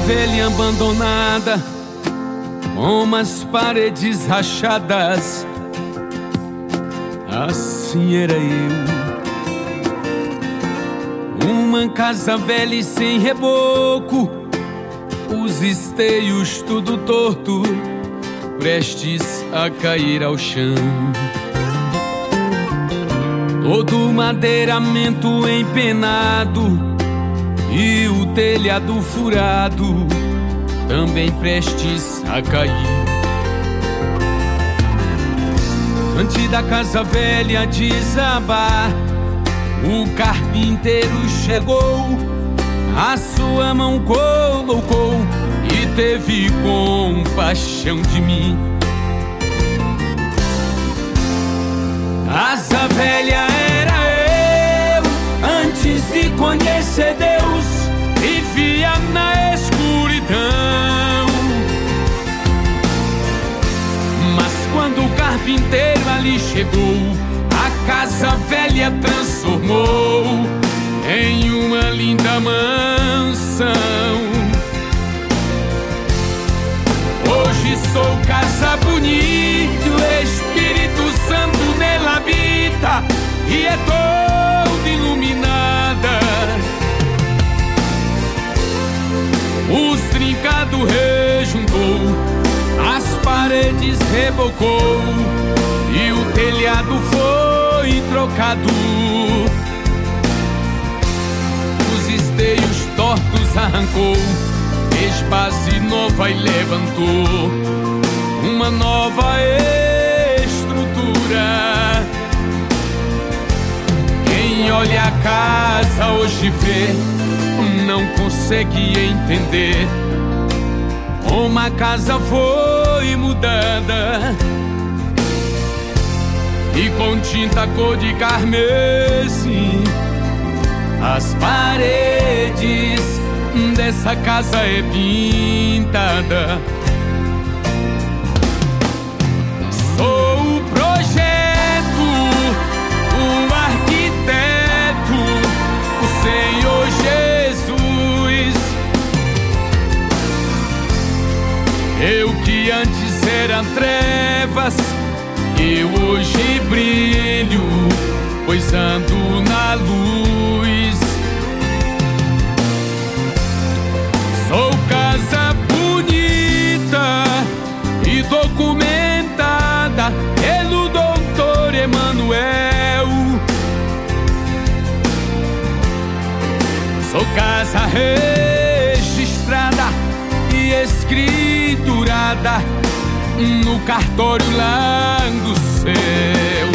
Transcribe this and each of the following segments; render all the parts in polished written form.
velha abandonada, com umas paredes rachadas. Assim era eu. Uma casa velha e sem reboco, os esteios tudo torto, prestes a cair ao chão. Todo madeiramento empenado e o telhado furado, também prestes a cair. Antes da casa velha desabar, o carpinteiro chegou, a sua mão colocou e teve compaixão de mim. Casa velha era eu, antes de conhecer Deus, vivia na escuridão. Mas quando o carpinteiro ali chegou, a casa velha transformou em uma linda mansão. Hoje sou casa bonita, o Espírito Santo nela habita e é toda iluminada. Os trincados rejuntou, as paredes rebocou e o telhado foi trocado. Os esteios tortos arrancou, fez base nova e levantou uma nova estrutura. Quem olha a casa hoje vê, não consegue entender como a casa foi mudada e com tinta cor de carmesim as paredes dessa casa é pintada. Sou o projeto, o arquiteto, o Senhor Jesus. Eu que antes era trevas, eu hoje brilho, pois ando na luz. Sou casa bonita e documentada pelo doutor Emanuel. Sou casa registrada e escriturada no cartório lá do céu.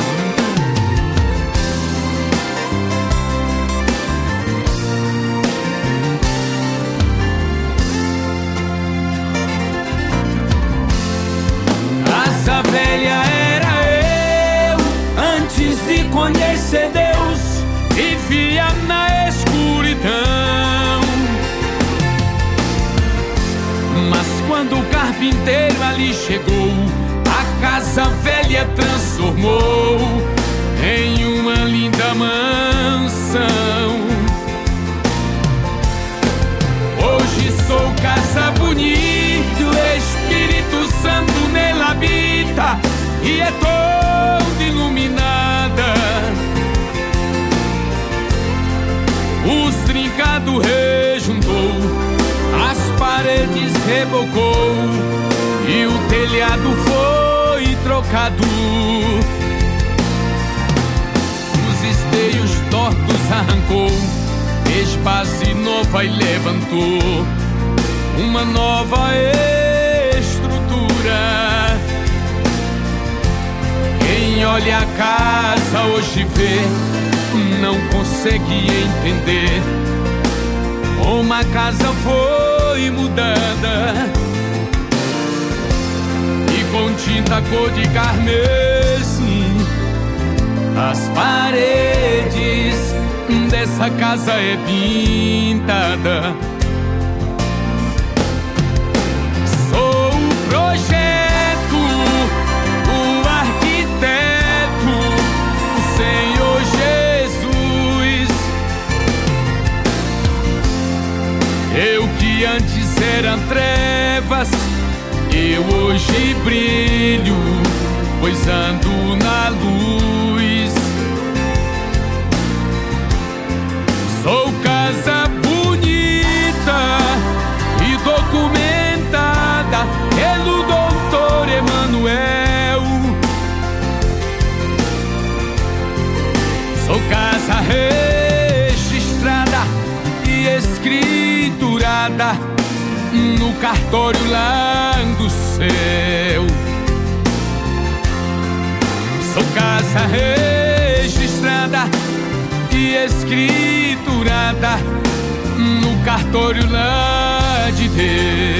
Casa velha era eu, antes de conhecer Deus, vivia na escuridão. Mas quando o carpinteiro ali chegou, a casa velha transformou em uma linda mansão. Hoje sou casa bonita, o Espírito Santo nela habita e é toda iluminada. Os trincados rejuntou, as paredes rebocou e o telhado foi trocado. Os esteios tortos arrancou, fez base nova e levantou uma nova estrutura. Quem olha a casa hoje vê, não consegue entender como a casa foi mudada e com tinta cor de carmesim as paredes dessa casa é pintada. Sou o projeto, o arquiteto, o Senhor Jesus. Eu que antes era de brilho, pois ando na luz. Sou casa bonita e documentada pelo doutor Emanuel. Sou casa registrada e escriturada no cartório lá do céu. Sou casa registrada e escriturada no cartório lá de Deus.